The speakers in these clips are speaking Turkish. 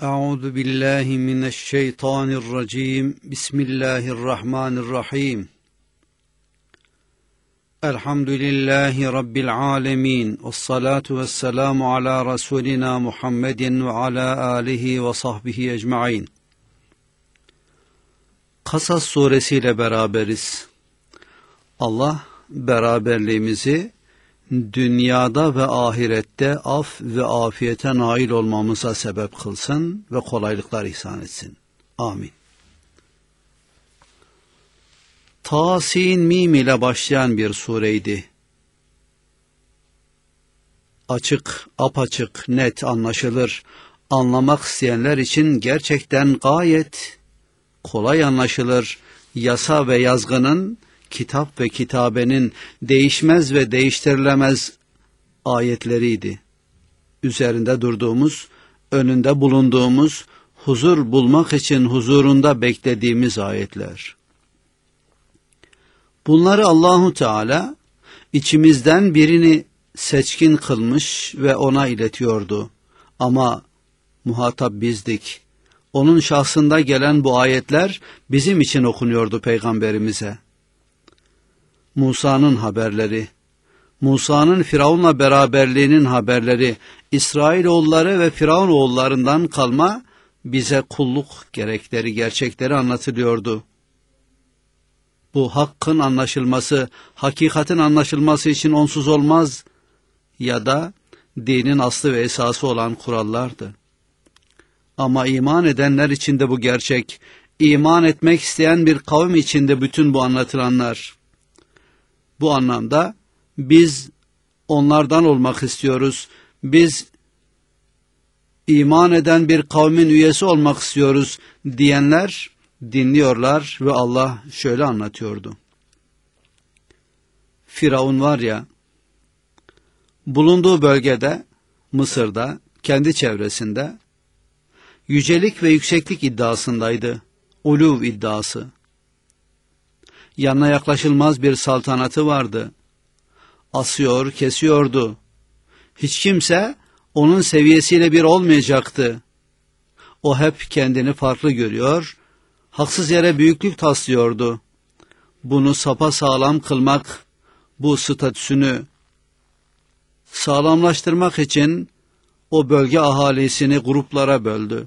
Euzu billahi mineşşeytanirracim. Bismillahirrahmanirrahim. Elhamdülillahi Rabbil alemin. Vessalatu vesselamu ala Resulina Muhammedin ve ala alihi ve sahbihi ecmain. Kasas suresiyle beraberiz. Allah beraberliğimizi dünyada ve ahirette af ve afiyete nail olmamıza sebep kılsın ve kolaylıklar ihsan etsin. Amin. Tasin Mim ile başlayan bir sureydi. Açık, apaçık, net anlaşılır. Anlamak isteyenler için gerçekten gayet kolay anlaşılır. Yasa ve yazgının, kitap ve kitabenin değişmez ve değiştirilemez ayetleriydi. Üzerinde durduğumuz, önünde bulunduğumuz, huzur bulmak için huzurunda beklediğimiz ayetler. Bunları Allahu Teala içimizden birini seçkin kılmış ve ona iletiyordu. Ama muhatap bizdik. Onun şahsında gelen bu ayetler bizim için okunuyordu Peygamberimize. Musa'nın haberleri, Musa'nın Firavun'la beraberliğinin haberleri, İsrailoğulları ve Firavun oğullarından kalma bize kulluk gerekleri, gerçekleri anlatılıyordu. Bu hakkın anlaşılması, hakikatin anlaşılması için onsuz olmaz ya da dinin aslı ve esası olan kurallardı. Ama iman edenler için de bu gerçek, iman etmek isteyen bir kavim için de bütün bu anlatılanlar. Bu anlamda biz onlardan olmak istiyoruz. Biz iman eden bir kavmin üyesi olmak istiyoruz diyenler dinliyorlar ve Allah şöyle anlatıyordu. Firavun var ya, bulunduğu bölgede, Mısır'da, kendi çevresinde yücelik ve yükseklik iddiasındaydı. Uluv iddiası. Yanına yaklaşılmaz bir saltanatı vardı. Asıyor, kesiyordu. Hiç kimse onun seviyesiyle bir olmayacaktı. O hep kendini farklı görüyor, haksız yere büyüklük taslıyordu. Bunu sapasağlam kılmak, bu statüsünü sağlamlaştırmak için o bölge ahalisini gruplara böldü.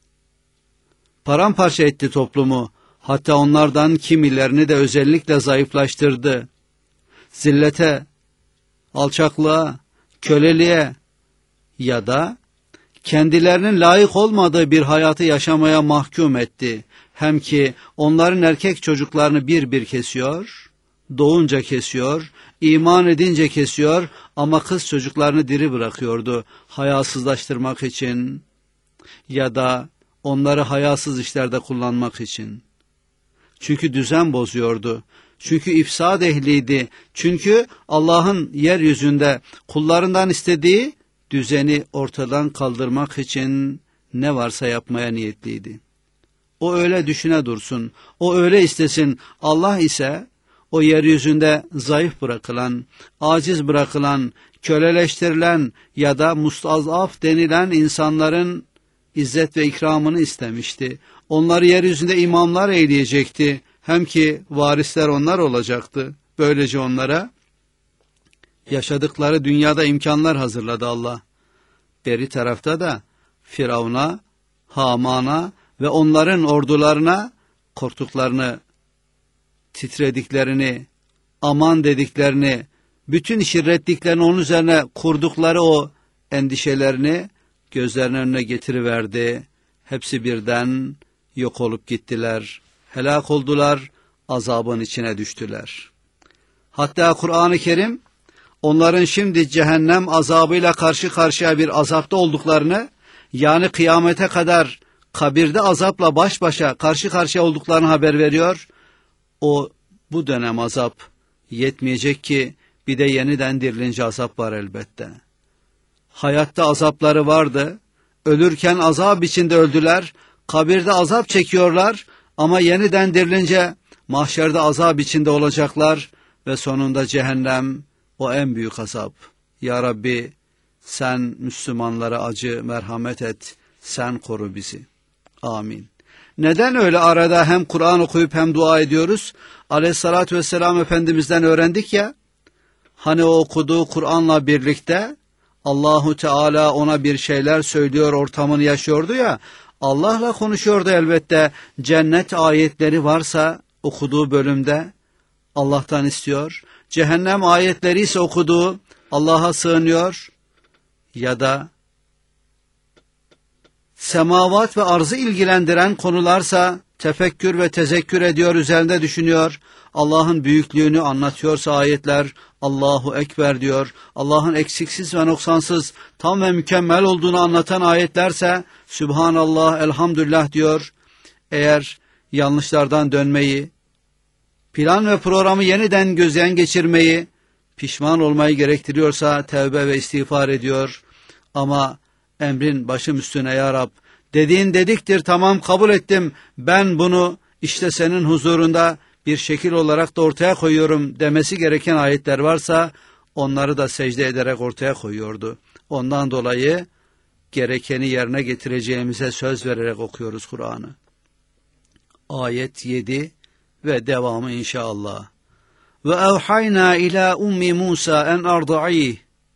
Paramparça etti toplumu. Hatta onlardan kimilerini de özellikle zayıflaştırdı. Zillete, alçaklığa, köleliğe ya da kendilerinin layık olmadığı bir hayatı yaşamaya mahkum etti. Hem ki onların erkek çocuklarını bir bir kesiyor, doğunca kesiyor, iman edince kesiyor ama kız çocuklarını diri bırakıyordu hayasızlaştırmak için ya da onları hayasız işlerde kullanmak için. Çünkü düzen bozuyordu. Çünkü ifsad ehliydi. Çünkü Allah'ın yeryüzünde kullarından istediği düzeni ortadan kaldırmak için ne varsa yapmaya niyetliydi. O öyle düşüne dursun. O öyle istesin. Allah ise o yeryüzünde zayıf bırakılan, aciz bırakılan, köleleştirilen ya da mustazaf denilen insanların izzet ve ikramını istemişti. Onları yeryüzünde imamlar eyleyecekti. Hem ki varisler onlar olacaktı. Böylece onlara yaşadıkları dünyada imkanlar hazırladı Allah. Beri tarafta da Firavun'a, Haman'a ve onların ordularına korktuklarını, titrediklerini, aman dediklerini, bütün şirretliklerini onun üzerine kurdukları o endişelerini gözlerinin önüne getiriverdi. Hepsi birden yok olup gittiler, helak oldular, azabın içine düştüler. Hatta Kur'an-ı Kerim onların şimdi cehennem azabıyla karşı karşıya bir azapta olduklarını, yani kıyamete kadar kabirde azapla baş başa karşı karşıya olduklarını haber veriyor. Bu dönem azap yetmeyecek ki bir de yeniden dirilince azap var elbette. Hayatta azapları vardı, ölürken azap içinde öldüler, kabirde azap çekiyorlar ama yeniden dirilince mahşerde azap içinde olacaklar ve sonunda cehennem o en büyük azap. Ya Rabbi sen Müslümanlara acı, merhamet et. sen koru bizi. Amin. Neden öyle arada hem Kur'an okuyup hem dua ediyoruz? Aleyhissalatü vesselam Efendimiz'den öğrendik ya, hani o okuduğu Kur'an'la birlikte Allahu Teala ona bir şeyler söylüyor, ortamını yaşıyordu ya, Allah'la konuşuyordu elbette. Cennet ayetleri varsa okuduğu bölümde Allah'tan istiyor. Cehennem ayetleri ise okuduğu Allah'a sığınıyor. Ya da semavat ve arzı ilgilendiren konularsa tefekkür ve tezekkür ediyor, üzerinde düşünüyor. Allah'ın büyüklüğünü anlatıyorsa ayetler, Allahu Ekber diyor. Allah'ın eksiksiz ve noksansız, tam ve mükemmel olduğunu anlatan ayetlerse Sübhanallah, Elhamdülillah diyor. Eğer yanlışlardan dönmeyi, plan ve programı yeniden gözden geçirmeyi, pişman olmayı gerektiriyorsa tevbe ve istiğfar ediyor. Ama emrin başım üstüne ya Rab, dediğin dediktir, tamam kabul ettim, ben bunu işte senin huzurunda bir şekil olarak da ortaya koyuyorum demesi gereken ayetler varsa onları da secde ederek ortaya koyuyordu. Ondan dolayı gerekeni yerine getireceğimize söz vererek okuyoruz Kur'an'ı. Ayet 7 ve devamı inşallah. Ve evhayna ila ummi Musa en arda'ih.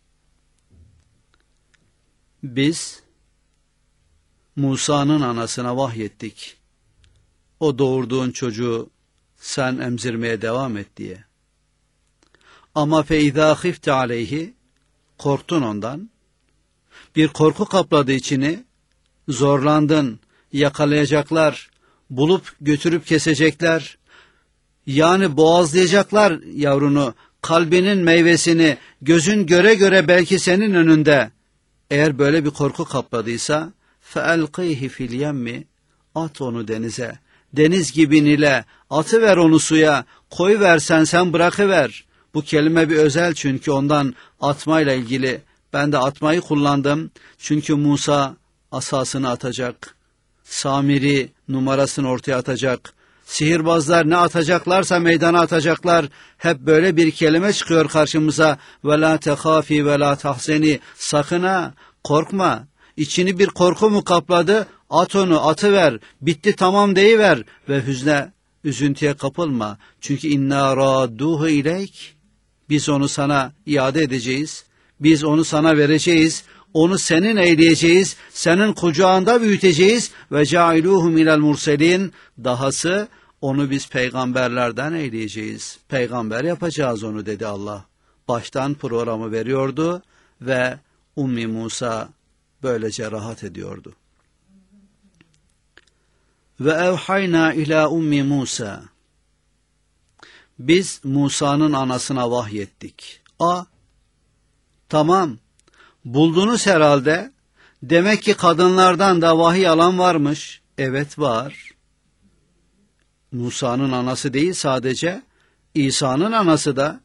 Biz Musa'nın anasına vahyettik. O doğurduğun çocuğu sen emzirmeye devam et diye. Ama feyza khifte aleyhi, korktun ondan. Bir korku kapladı içini. Zorlandın, yakalayacaklar, bulup götürüp kesecekler. Yani boğazlayacaklar yavrunu, kalbinin meyvesini, gözün göre göre belki senin önünde. Eğer böyle bir korku kapladıysa, فَاَلْقِيهِ فِي الْيَمِّ, at onu denize. Deniz gibi Nil'e, atıver onu suya, koyuversen sen bırakıver. Bu kelime bir özel, çünkü ondan atmayla ilgili. Ben de atmayı kullandım. Çünkü Musa asasını atacak. Samiri numarasını ortaya atacak. Sihirbazlar ne atacaklarsa meydana atacaklar. Hep böyle bir kelime çıkıyor karşımıza. وَلَا تَخَافِي وَلَا تَحْزَنِي, sakın ha, korkma. İçini bir korku mu kapladı? At onu, atıver, bitti tamam deyiver ve hüzne, üzüntüye kapılma. Çünkü inna radduhu ileyk, biz onu sana iade edeceğiz. Biz onu sana vereceğiz. Onu senin eyleyeceğiz. Senin kucağında büyüteceğiz. Ve cailuhu minel murselin, dahası onu biz peygamberlerden eyleyeceğiz. Peygamber yapacağız onu dedi Allah. Baştan programı veriyordu ve Ummi Musa böylece rahat ediyordu. Ve evhayna ila ummi Musa. Biz Musa'nın anasına vahyettik. Tamam, buldunuz herhalde. Demek ki kadınlardan da vahiy alan varmış. Evet var. Musa'nın anası değil sadece, İsa'nın anası da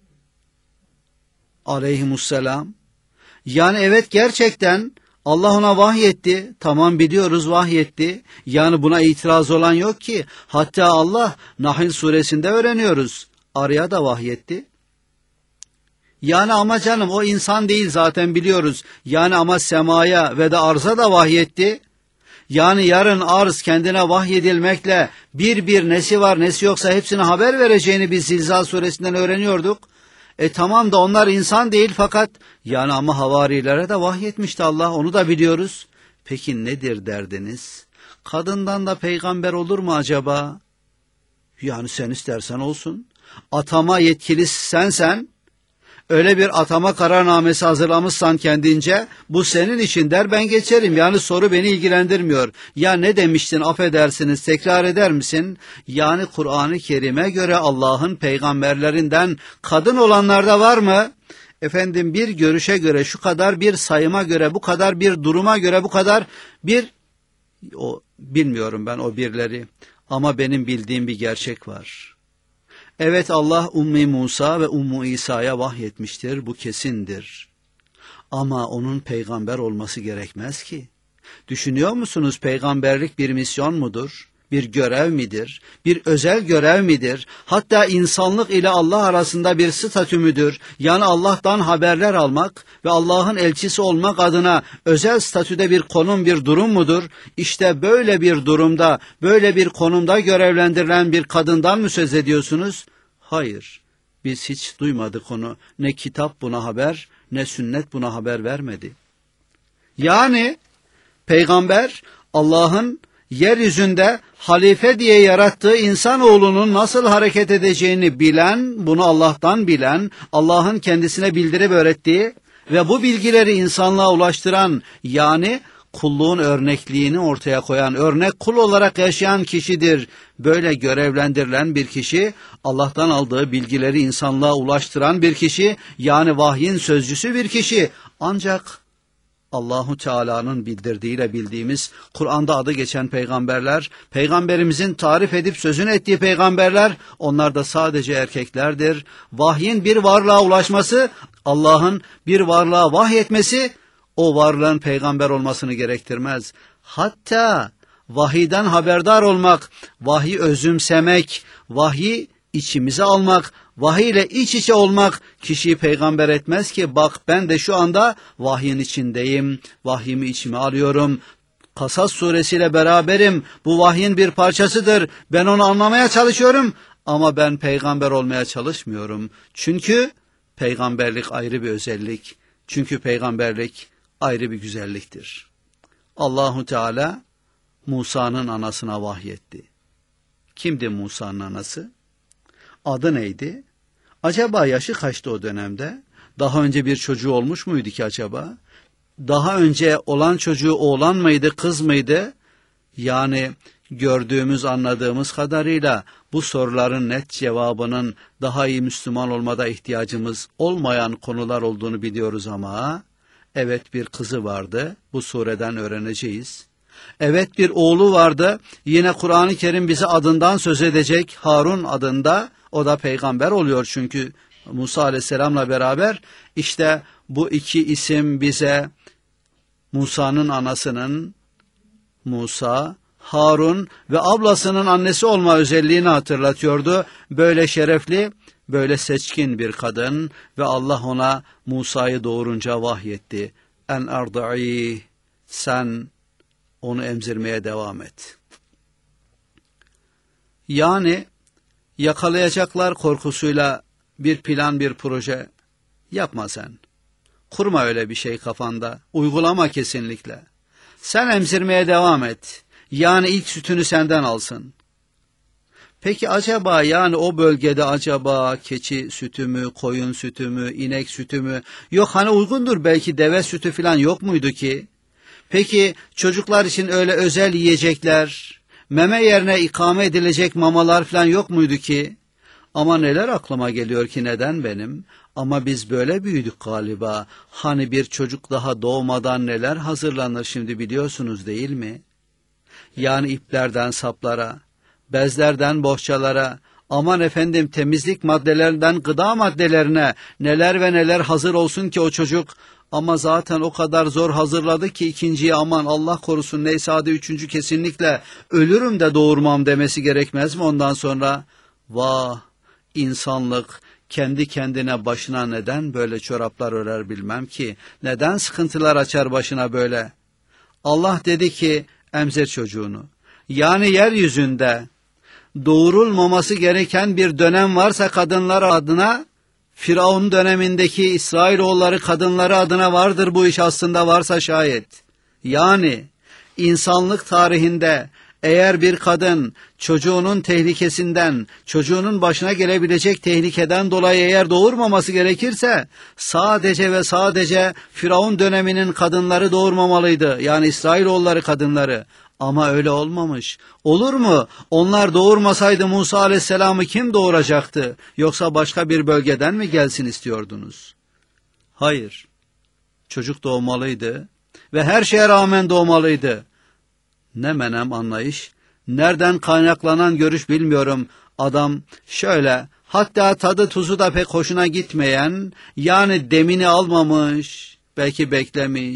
aleyhimusselam. Yani evet, gerçekten Allah ona vahyetti. Tamam, biliyoruz vahyetti. Yani buna itiraz olan yok ki. Hatta Allah Nahl suresinde öğreniyoruz. Arıya da vahyetti. Yani ama canım o insan değil, zaten biliyoruz. Yani ama semaya ve de arza da vahyetti. Yani yarın arz kendine vahyedilmekle bir nesi var nesi yoksa hepsine haber vereceğini biz Zilzal suresinden öğreniyorduk. Tamam da onlar insan değil fakat yani ama havarilere de vahyetmişti Allah, onu da biliyoruz. Peki nedir derdiniz? Kadından da peygamber olur mu acaba? Yani sen istersen olsun. Atama yetkilisi sensen, öyle bir atama kararnamesi hazırlamışsan kendince, bu senin için der, ben geçerim. Yani soru beni ilgilendirmiyor. Ya ne demiştin, affedersiniz, tekrar eder misin? Yani Kur'an-ı Kerim'e göre Allah'ın peygamberlerinden kadın olanlar da var mı? Efendim bir görüşe göre, şu kadar bir sayıma göre, bu kadar bir duruma göre, bu kadar bir, bilmiyorum ben o birleri, ama benim bildiğim bir gerçek var. Evet, Allah Ummi Musa ve Ummu İsa'ya vahyetmiştir, bu kesindir. Ama onun peygamber olması gerekmez ki. Düşünüyor musunuz, peygamberlik bir misyon mudur? bir görev midir? Bir özel görev midir? Hatta insanlık ile Allah arasında bir statü müdür? Yani Allah'tan haberler almak ve Allah'ın elçisi olmak adına özel statüde bir konum, bir durum mudur? İşte böyle bir durumda, böyle bir konumda görevlendirilen bir kadından mı söz ediyorsunuz? Hayır, biz hiç duymadık onu. Ne kitap buna haber, ne sünnet buna haber vermedi. Yani peygamber Allah'ın yeryüzünde halife diye yarattığı insanoğlunun nasıl hareket edeceğini bilen, bunu Allah'tan bilen, Allah'ın kendisine bildirip öğrettiği ve bu bilgileri insanlığa ulaştıran, yani kulluğun örnekliğini ortaya koyan, örnek kul olarak yaşayan kişidir. Böyle görevlendirilen bir kişi, Allah'tan aldığı bilgileri insanlığa ulaştıran bir kişi, yani vahyin sözcüsü bir kişi. Ancak Allahu Teala'nın bildirdiğiyle bildiğimiz, Kur'an'da adı geçen peygamberler, peygamberimizin tarif edip sözünü ettiği peygamberler, onlar da sadece erkeklerdir. Vahyin bir varlığa ulaşması, Allah'ın bir varlığa vahyetmesi, o varlığın peygamber olmasını gerektirmez. Hatta vahiyden haberdar olmak, vahyi özümsemek, vahyi içimize almak, vahiy ile iç içe olmak kişiyi peygamber etmez ki. Bak, ben de şu anda vahyin içindeyim, vahyimi içime alıyorum, Kasas suresiyle beraberim, bu vahyin bir parçasıdır, ben onu anlamaya çalışıyorum ama ben peygamber olmaya çalışmıyorum. Çünkü peygamberlik ayrı bir özellik, çünkü peygamberlik ayrı bir güzelliktir. Allahu Teala Musa'nın anasına vahyetti. Kimdi Musa'nın anası? Adı neydi? Acaba yaşı kaçtı o dönemde? Daha önce bir çocuğu olmuş muydu ki acaba? Daha önce olan çocuğu oğlan mıydı, kız mıydı? Yani gördüğümüz, anladığımız kadarıyla bu soruların net cevabının daha iyi Müslüman olmada ihtiyacımız olmayan konular olduğunu biliyoruz ama evet, bir kızı vardı, bu sureden öğreneceğiz. Evet, bir oğlu vardı, yine Kur'an-ı Kerim bize adından söz edecek, Harun adında, o da peygamber oluyor çünkü Musa aleyhisselamla beraber. İşte bu iki isim bize Musa'nın anasının, Musa, Harun ve ablasının annesi olma özelliğini hatırlatıyordu. Böyle şerefli, böyle seçkin bir kadın ve Allah ona Musa'yı doğurunca vahyetti. En arda'i, sen onu emzirmeye devam et. Yani yakalayacaklar korkusuyla bir plan, bir proje yapma sen. Kurma öyle bir şey kafanda. Uygulama kesinlikle. Sen emzirmeye devam et. Yani ilk sütünü senden alsın. Peki acaba, yani o bölgede acaba keçi sütü mü, koyun sütü mü, inek sütü mü? Yok, hani uygundur, belki deve sütü falan yok muydu ki? Peki çocuklar için öyle özel yiyecekler, meme yerine ikame edilecek mamalar falan yok muydu ki? Ama neler aklıma geliyor ki, neden benim? Ama biz böyle büyüdük galiba. Hani bir çocuk daha doğmadan neler hazırlanır şimdi biliyorsunuz değil mi? Yani iplerden saplara, bezlerden bohçalara, aman efendim temizlik maddelerinden gıda maddelerine neler ve neler hazır olsun ki o çocuk. Ama zaten o kadar zor hazırladı ki ikinciyi, aman Allah korusun, neyse hadi üçüncü kesinlikle ölürüm de doğurmam demesi gerekmez mi ondan sonra? Vah, insanlık kendi kendine başına neden böyle çoraplar örer bilmem ki. Neden sıkıntılar açar başına böyle? Allah dedi ki emzir çocuğunu. Yani yeryüzünde doğurulmaması gereken bir dönem varsa kadınlar adına, Firavun dönemindeki İsrailoğulları kadınları adına vardır bu iş, aslında varsa şayet. Yani insanlık tarihinde eğer bir kadın çocuğunun tehlikesinden, çocuğunun başına gelebilecek tehlikeden dolayı eğer doğurmaması gerekirse, sadece ve sadece Firavun döneminin kadınları doğurmamalıydı. Yani İsrailoğulları kadınları. Ama öyle olmamış. Olur mu? Onlar doğurmasaydı Musa aleyhisselamı kim doğuracaktı? Yoksa başka bir bölgeden mi gelsin istiyordunuz? Hayır. Çocuk doğmalıydı ve her şeye rağmen doğmalıydı. Ne menem anlayış, nereden kaynaklanan görüş bilmiyorum. Adam şöyle, hatta tadı tuzu da pek hoşuna gitmeyen, yani demini almamış, belki beklemiş,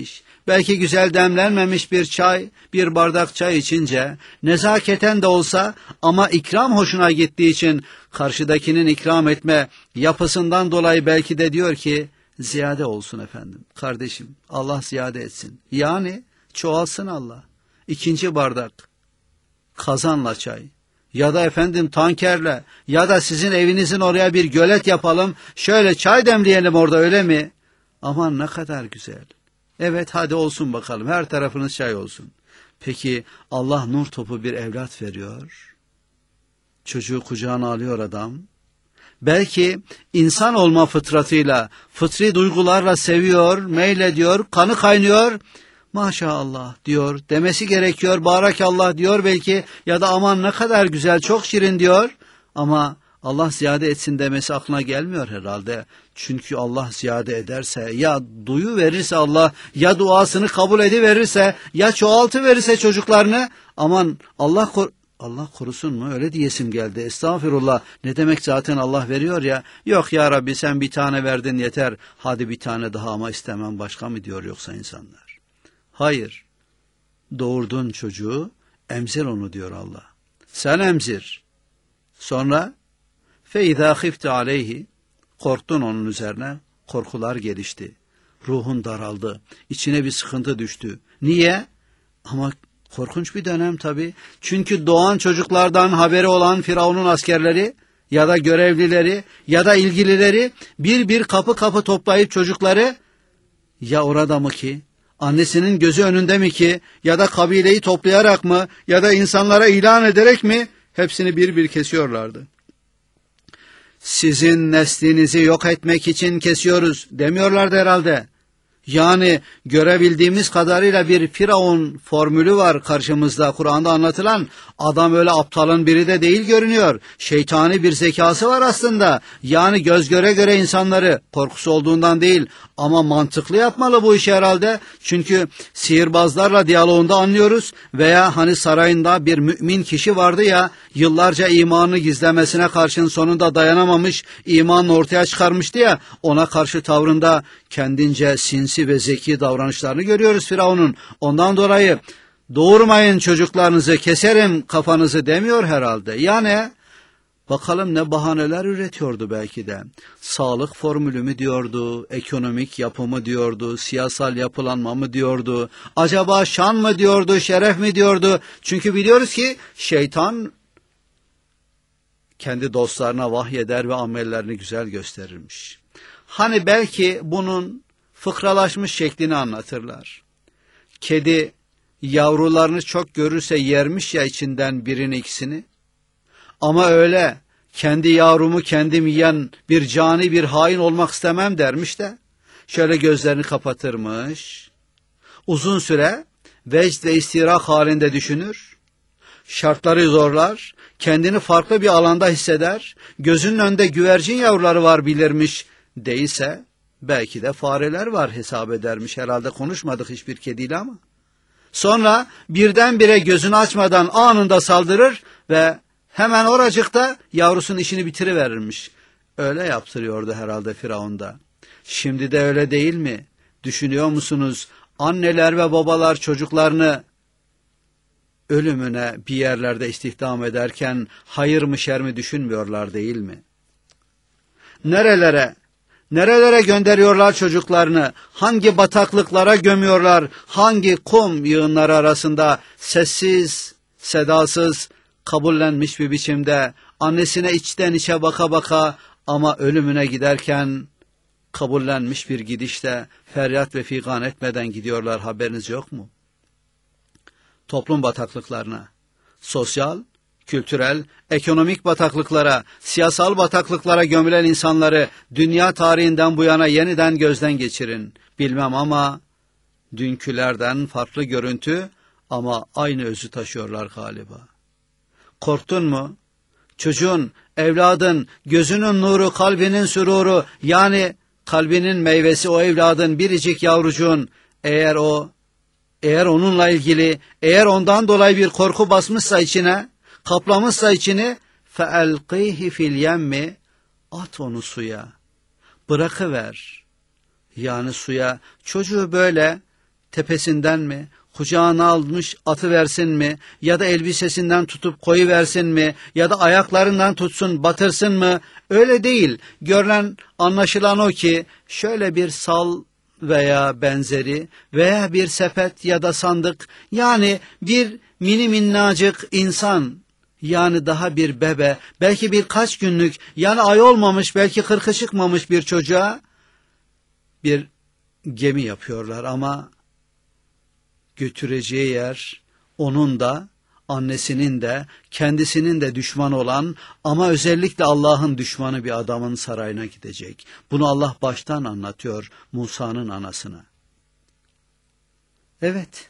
belki güzel demlenmemiş bir çay, bir bardak çay içince, nezaketen de olsa ama ikram hoşuna gittiği için karşıdakinin ikram etme yapısından dolayı belki de diyor ki, ziyade olsun efendim, kardeşim, Allah ziyade etsin. Yani çoğalsın Allah. İkinci bardak, kazanla çay. Ya da efendim tankerle, ya da sizin evinizin oraya bir gölet yapalım, şöyle çay demleyelim orada, öyle mi? Aman ne kadar güzel. Evet, hadi olsun bakalım, her tarafınız çay olsun. Peki Allah nur topu bir evlat veriyor. Çocuğu kucağına alıyor adam. Belki insan olma fıtratıyla, fıtri duygularla seviyor, meylediyor, kanı kaynıyor. Maşallah diyor, demesi gerekiyor, barakallah diyor belki, ya da aman ne kadar güzel, çok şirin diyor. Ama Allah ziyade etsin demesi aklına gelmiyor herhalde. Çünkü Allah ziyade ederse, ya duyu verirse Allah, ya duasını kabul ediverirse, ya çoğaltı verirse çocuklarını, aman Allah korusun mu? Öyle diyesim geldi. Estağfirullah. Ne demek, zaten Allah veriyor ya. Yok ya Rabbi, sen bir tane verdin yeter. Hadi bir tane daha ama istemem başka mı diyor yoksa insanlar? Hayır. Doğurdun çocuğu, emzir onu diyor Allah. Sen emzir. Sonra فَاِذَا خِفْتَ عَلَيْهِ, korktun onun üzerine, korkular gelişti. Ruhun daraldı. İçine bir sıkıntı düştü. Niye? Ama korkunç bir dönem tabii. Çünkü doğan çocuklardan haberi olan Firavun'un askerleri ya da görevlileri ya da ilgilileri bir kapı kapı toplayıp çocukları, ya orada mı ki, annesinin gözü önünde mi ki, ya da kabileyi toplayarak mı, ya da insanlara ilan ederek mi, hepsini bir kesiyorlardı. Sizin neslinizi yok etmek için kesiyoruz demiyorlardı herhalde. Yani görebildiğimiz kadarıyla bir Firavun formülü var karşımızda, Kur'an'da anlatılan. Adam öyle aptalın biri de değil görünüyor. Şeytani bir zekası var aslında. Yani göz göre göre insanları, korkusu olduğundan değil ama mantıklı yapmalı bu işi herhalde. Çünkü sihirbazlarla diyaloğunda anlıyoruz. Veya hani sarayında bir mümin kişi vardı ya, yıllarca imanını gizlemesine karşın sonunda dayanamamış, imanını ortaya çıkarmıştı ya, ona karşı tavrında kendince sinsi ve zeki davranışlarını görüyoruz Firavun'un. Ondan dolayı doğurmayın çocuklarınızı, keserim kafanızı demiyor herhalde. Yani bakalım ne bahaneler üretiyordu belki de. Sağlık formülü mü diyordu, ekonomik yapı mı diyordu, siyasal yapılanma mı diyordu, acaba şan mı diyordu, şeref mi diyordu? Çünkü biliyoruz ki şeytan kendi dostlarına vahyeder ve amellerini güzel gösterirmiş. Hani belki bunun fıkralaşmış şeklini anlatırlar. Kedi yavrularını çok görürse yermiş ya içinden birini ikisini. Ama öyle kendi yavrumu kendim yiyen bir cani, bir hain olmak istemem dermiş de şöyle gözlerini kapatırmış. Uzun süre vecd ve istirahat halinde düşünür. Şartları zorlar, kendini farklı bir alanda hisseder, gözünün önünde güvercin yavruları var bilirmiş, değilse belki de fareler var hesap edermiş. Herhalde konuşmadık hiçbir kediyle ama. Sonra birdenbire gözünü açmadan anında saldırır ve hemen oracıkta yavrusunun işini bitiriverirmiş. Öyle yaptırıyordu herhalde Firavun'da. Şimdi de öyle değil mi? Düşünüyor musunuz? Anneler ve babalar çocuklarını ölümüne bir yerlerde istihdam ederken hayır mı şer mi düşünmüyorlar değil mi? Nerelere gönderiyorlar çocuklarını? Hangi bataklıklara gömüyorlar? Hangi kum yığınları arasında sessiz, sedasız, kabullenmiş bir biçimde annesine içten içe baka baka ama ölümüne giderken kabullenmiş bir gidişte feryat ve figan etmeden gidiyorlar, haberiniz yok mu? Toplum bataklıklarına, sosyal, kültürel, ekonomik bataklıklara, siyasal bataklıklara gömülen insanları dünya tarihinden bu yana yeniden gözden geçirin. Bilmem ama dünkülerden farklı görüntü ama aynı özü taşıyorlar galiba. Korktun mu? Çocuğun, evladın, gözünün nuru, kalbinin süruru, yani kalbinin meyvesi o evladın, biricik yavrucuğun, eğer onunla ilgili, eğer ondan dolayı bir korku basmışsa içine, kaplamışsa içini, فَاَلْقِيهِ فِي الْيَمِّ, at onu suya, bırakıver. Yani suya, çocuğu böyle tepesinden mi, kucağına almış atıversin mi, ya da elbisesinden tutup koyuversin mi, ya da ayaklarından tutsun batırsın mı? Öyle değil. Görülen, anlaşılan o ki şöyle bir sal veya benzeri veya bir sepet ya da sandık, yani bir mini minnacık insan, yani daha bir bebe, belki birkaç günlük, yani ay olmamış, belki kırkı çıkmamış bir çocuğa bir gemi yapıyorlar ama götüreceği yer onun da, annesinin de, kendisinin de düşman olan ama özellikle Allah'ın düşmanı bir adamın sarayına gidecek. Bunu Allah baştan anlatıyor Musa'nın anasına. Evet,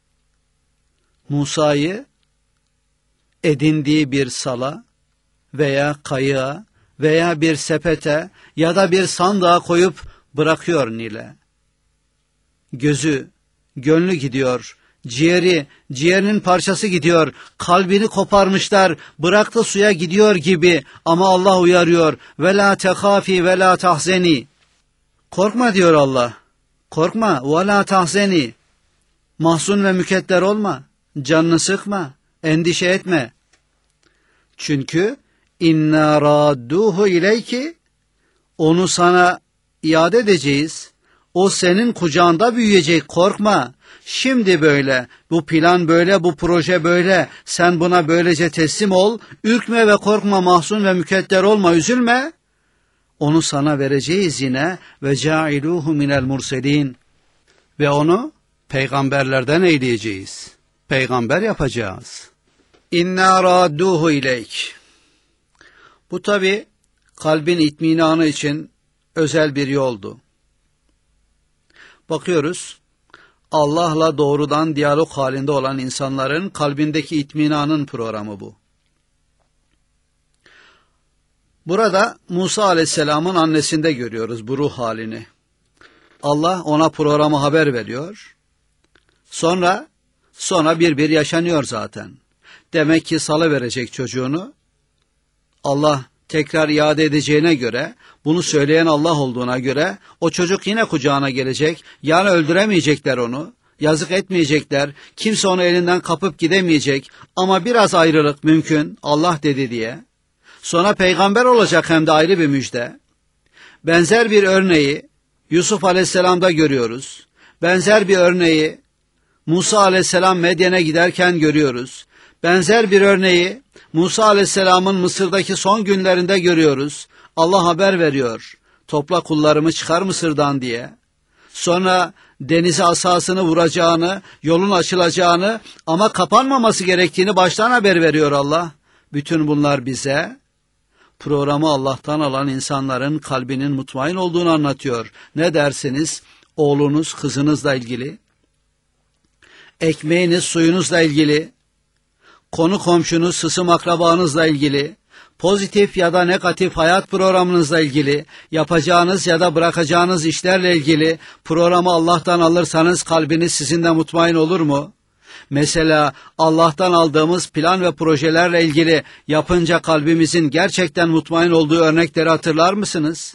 Musa'yı edindiği bir sala veya kayığa veya bir sepete ya da bir sandığa koyup bırakıyor Nil'e. Gözü, gönlü gidiyor, ciğerinin parçası gidiyor, kalbini koparmışlar, bıraktı suya gidiyor gibi ama Allah uyarıyor. Ve la tehafi ve la tahzeni. Korkma diyor Allah. Korkma ve la tahzeni. Mahzun ve mükedder olma. Canını sıkma. Endişe etme. Çünkü inna radduhu ileyki, onu sana iade edeceğiz. O senin kucağında büyüyecek, korkma. Şimdi böyle, bu plan böyle, bu proje böyle. Sen buna böylece teslim ol. Ürkme ve korkma, mahzun ve mükedder olma, üzülme. Onu sana vereceğiz yine. Ve cailuhu minel murselin. Ve onu peygamberlerden eyleyeceğiz. Peygamber yapacağız. İnna radduhu ileyk. Bu tabi kalbin itminanı için özel bir yoldu. Bakıyoruz, Allah'la doğrudan diyalog halinde olan insanların kalbindeki itminanın programı bu. Burada Musa Aleyhisselam'ın annesinde görüyoruz bu ruh halini. Allah ona programı haber veriyor. Sonra bir yaşanıyor zaten. Demek ki salıverecek çocuğunu. Allah tekrar iade edeceğine göre, bunu söyleyen Allah olduğuna göre o çocuk yine kucağına gelecek. Yani öldüremeyecekler onu, yazık etmeyecekler, kimse onu elinden kapıp gidemeyecek ama biraz ayrılık mümkün, Allah dedi diye. Sonra peygamber olacak, hem de ayrı bir müjde. Benzer bir örneği Yusuf Aleyhisselam'da görüyoruz. Benzer bir örneği Musa Aleyhisselam Medyen'e giderken görüyoruz. Benzer bir örneği Musa Aleyhisselam'ın Mısır'daki son günlerinde görüyoruz. Allah haber veriyor. Topla kullarımı çıkar Mısır'dan diye. Sonra denize asasını vuracağını, yolun açılacağını ama kapanmaması gerektiğini baştan haber veriyor Allah. Bütün bunlar bize programı Allah'tan alan insanların kalbinin mutmain olduğunu anlatıyor. Ne dersiniz? Oğlunuz, kızınızla ilgili, ekmeğiniz, suyunuzla ilgili, konu komşunuz, sısım akrabanızla ilgili, pozitif ya da negatif hayat programınızla ilgili, yapacağınız ya da bırakacağınız işlerle ilgili programı Allah'tan alırsanız kalbiniz sizin de mutmain olur mu? Mesela Allah'tan aldığımız plan ve projelerle ilgili yapınca kalbimizin gerçekten mutmain olduğu örnekleri hatırlar mısınız?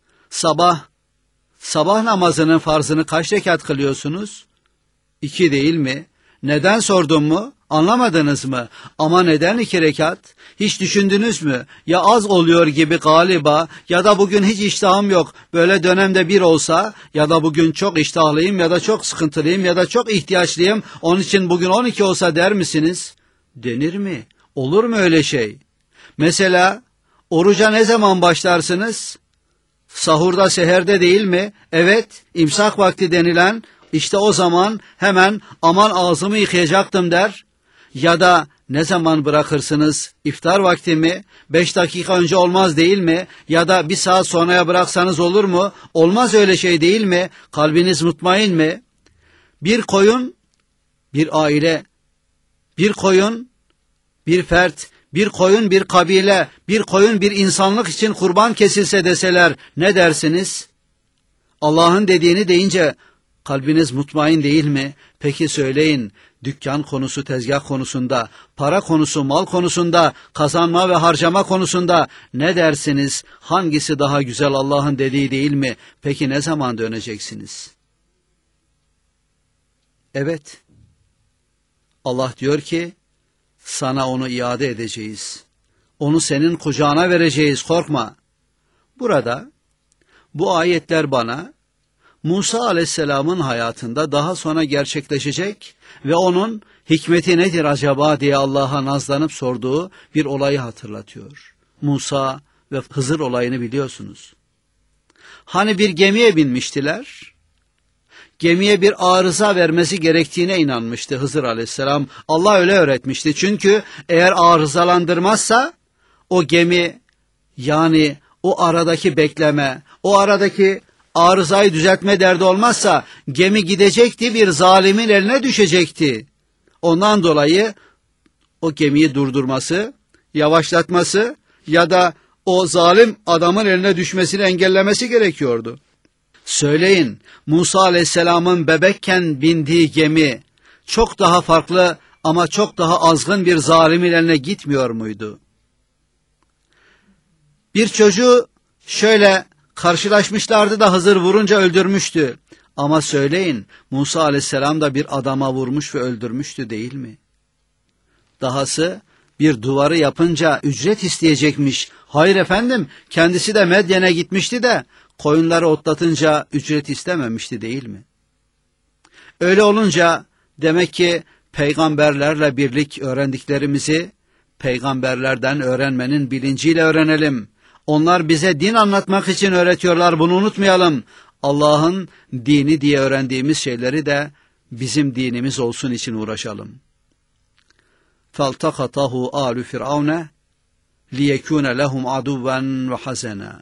Sabah namazının farzını kaç rekat kılıyorsunuz? 2 değil mi? Neden sordum mu? Anlamadınız mı? Ama neden 2 rekat? Hiç düşündünüz mü? Ya az oluyor gibi galiba, ya da bugün hiç iştahım yok, böyle dönemde 1 olsa, ya da bugün çok iştahlıyım, ya da çok sıkıntılıyım, ya da çok ihtiyaçlıyım, onun için bugün 12 olsa der misiniz? Denir mi? Olur mu öyle şey? Mesela oruca ne zaman başlarsınız? Sahurda, seherde değil mi? Evet, imsak vakti denilen, İşte o zaman hemen aman ağzımı yıkayacaktım der. Ya da ne zaman bırakırsınız? İftar vakti mi? 5 dakika önce olmaz değil mi? Ya da 1 saat sonraya bıraksanız olur mu? Olmaz öyle şey değil mi? Kalbiniz mutmain mi? Bir koyun, bir aile, bir koyun, bir fert, bir koyun, bir kabile, bir koyun, bir insanlık için kurban kesilse deseler ne dersiniz? Allah'ın dediğini deyince kalbiniz mutmain değil mi? Peki söyleyin, dükkan konusu, tezgah konusunda, para konusu, mal konusunda, kazanma ve harcama konusunda ne dersiniz? Hangisi daha güzel, Allah'ın dediği değil mi? Peki ne zaman döneceksiniz? Evet. Allah diyor ki, sana onu iade edeceğiz. Onu senin kucağına vereceğiz, korkma. Burada bu ayetler bana Musa Aleyhisselam'ın hayatında daha sonra gerçekleşecek ve onun hikmeti nedir acaba diye Allah'a nazlanıp sorduğu bir olayı hatırlatıyor. Musa ve Hızır olayını biliyorsunuz. Hani bir gemiye binmiştiler, gemiye bir arıza vermesi gerektiğine inanmıştı Hızır Aleyhisselam. Allah öyle öğretmişti, çünkü eğer arızalandırmazsa o gemi, yani o aradaki bekleme, o aradaki arızayı düzeltme derdi olmazsa gemi gidecekti, bir zalimin eline düşecekti. Ondan dolayı o gemiyi durdurması, yavaşlatması ya da o zalim adamın eline düşmesini engellemesi gerekiyordu. Söyleyin, Musa Aleyhisselam'ın bebekken bindiği gemi çok daha farklı ama çok daha azgın bir zalimin eline gitmiyor muydu? Bir çocuğu şöyle karşılaşmışlardı da Hızır vurunca öldürmüştü. Ama söyleyin, Musa Aleyhisselam da bir adama vurmuş ve öldürmüştü değil mi? Dahası bir duvarı yapınca ücret isteyecekmiş. Hayır efendim, kendisi de Medyen'e gitmişti de koyunları otlatınca ücret istememişti değil mi? Öyle olunca demek ki peygamberlerle birlik öğrendiklerimizi peygamberlerden öğrenmenin bilinciyle öğrenelim. Onlar bize din anlatmak için öğretiyorlar, bunu unutmayalım. Allah'ın dini diye öğrendiğimiz şeyleri de bizim dinimiz olsun için uğraşalım. فَالْتَقَطَهُ آلُ فِرْعَوْنَ لِيَكُونَ لَهُمْ عَدُوًّا وَحَزَنًا.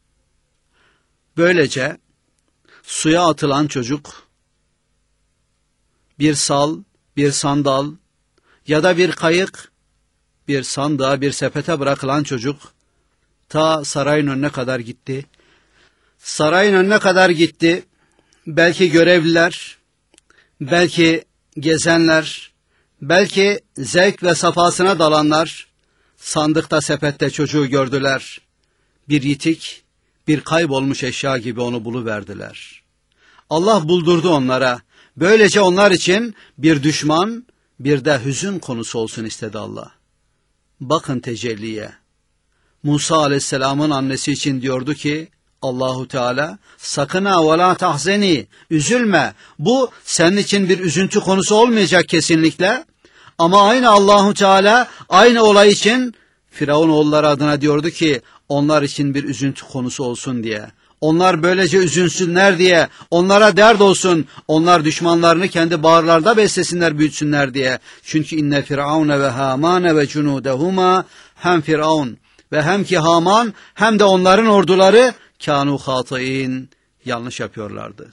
Böylece suya atılan çocuk, bir sal, bir sandal ya da bir kayık, bir sandığa, bir sepete bırakılan çocuk ta sarayın önüne kadar gitti. Sarayın önüne kadar gitti. Belki görevliler, belki gezenler, belki zevk ve safasına dalanlar sandıkta, sepette çocuğu gördüler. Bir yitik, bir kaybolmuş eşya gibi onu buluverdiler. Allah buldurdu onlara. Böylece onlar için bir düşman, bir de hüzün konusu olsun istedi Allah. Bakın tecelliye. Musa Aleyhisselam'ın annesi için diyordu ki Allahu Teala, sakın ha ve la tahzeni, üzülme. Bu senin için bir üzüntü konusu olmayacak kesinlikle. Ama aynı Allahu Teala aynı olay için Firavun oğulları adına diyordu ki onlar için bir üzüntü konusu olsun diye. Onlar böylece üzünsünler diye, onlara dert olsun, onlar düşmanlarını kendi bağırlarda beslesinler, büyütsünler diye. Çünkü inne firavune ve hamane ve cunudehuma, hem Firavun ve hem ki Haman hem de onların orduları kânû hâtîn, yanlış yapıyorlardı.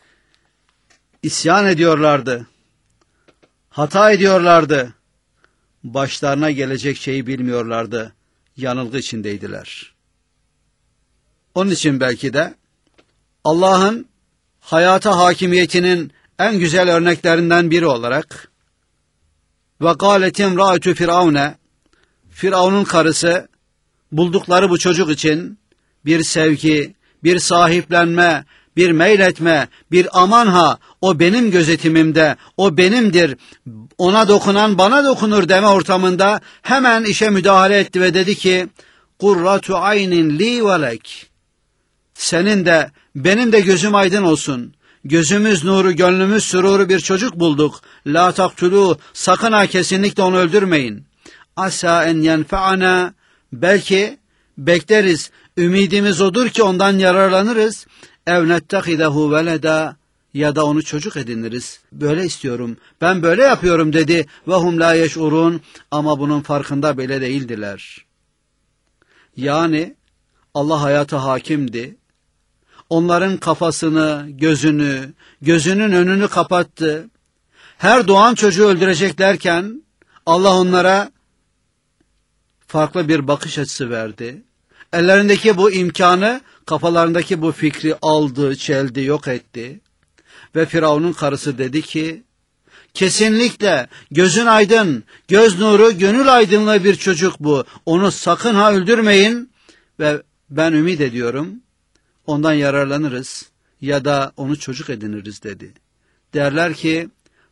İsyan ediyorlardı. Hata ediyorlardı. Başlarına gelecek şeyi bilmiyorlardı. Yanılgı içindeydiler. Onun için belki de Allah'ın hayata hakimiyetinin en güzel örneklerinden biri olarak ve gâlet imrâetü firavne, Firavun'un karısı buldukları bu çocuk için bir sevgi, bir sahiplenme, bir meyletme, bir aman ha o benim gözetimimde, o benimdir, ona dokunan bana dokunur deme ortamında hemen işe müdahale etti ve dedi ki kurratu aynin li ve lek, senin de benim de gözüm aydın olsun. Gözümüz nuru, gönlümüz süruru bir çocuk bulduk. La taktulu, sakın ha kesinlikle onu öldürmeyin. Asa en yenfe'ana, belki bekleriz, ümidimiz odur ki ondan yararlanırız. Ev nettehidehu veleda, ya da onu çocuk ediniriz. Böyle istiyorum, ben böyle yapıyorum dedi. Ve hum la yeş'urun, ama bunun farkında bile değildiler. Yani Allah hayata hakimdi. Onların kafasını, gözünün önünü kapattı. Her doğan çocuğu öldüreceklerken Allah onlara farklı bir bakış açısı verdi. Ellerindeki bu imkanı, kafalarındaki bu fikri aldı, çeldi, yok etti. Ve Firavun'un karısı dedi ki, kesinlikle gözün aydın, göz nuru, gönül aydınlığı bir çocuk bu. Onu sakın ha öldürmeyin ve ben ümit ediyorum, ondan yararlanırız ya da onu çocuk ediniriz dedi. Derler ki,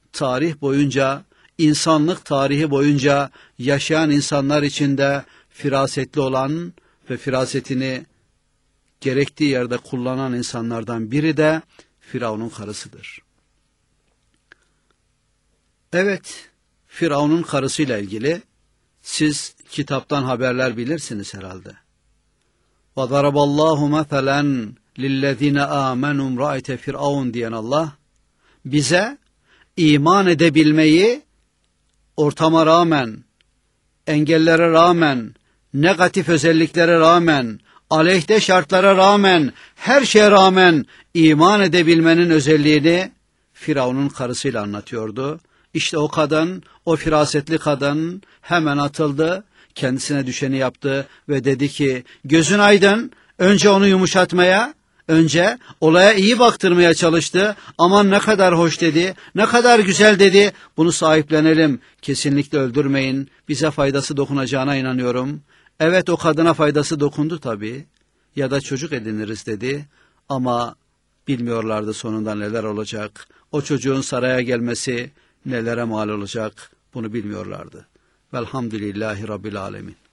tarih boyunca, insanlık tarihi boyunca yaşayan insanlar içinde firasetli olan ve firasetini gerektiği yerde kullanan insanlardan biri de Firavun'un karısıdır. Evet, Firavun'un karısıyla ilgili siz kitaptan haberler bilirsiniz herhalde. وَضَرَبَ اللّٰهُ مَثَلًا لِلَّذ۪ينَ آمَنُوا امْرَأَةَ فِرْعَوْنَ diyen Allah, bize iman edebilmeyi ortama rağmen, engellere rağmen, negatif özelliklere rağmen, aleyhte şartlara rağmen, her şeye rağmen iman edebilmenin özelliğini Firavun'un karısıyla anlatıyordu. İşte o kadın, o firasetli kadın hemen atıldı, kendisine düşeni yaptı ve dedi ki, gözün aydın, önce onu yumuşatmaya, önce olaya iyi baktırmaya çalıştı. Aman ne kadar hoş dedi, ne kadar güzel dedi, bunu sahiplenelim, kesinlikle öldürmeyin, bize faydası dokunacağına inanıyorum. Evet, o kadına faydası dokundu tabii, ya da çocuk ediniriz dedi ama bilmiyorlardı sonunda neler olacak. O çocuğun saraya gelmesi nelere mal olacak, bunu bilmiyorlardı. Velhamdülillahi Rabbil Alemin.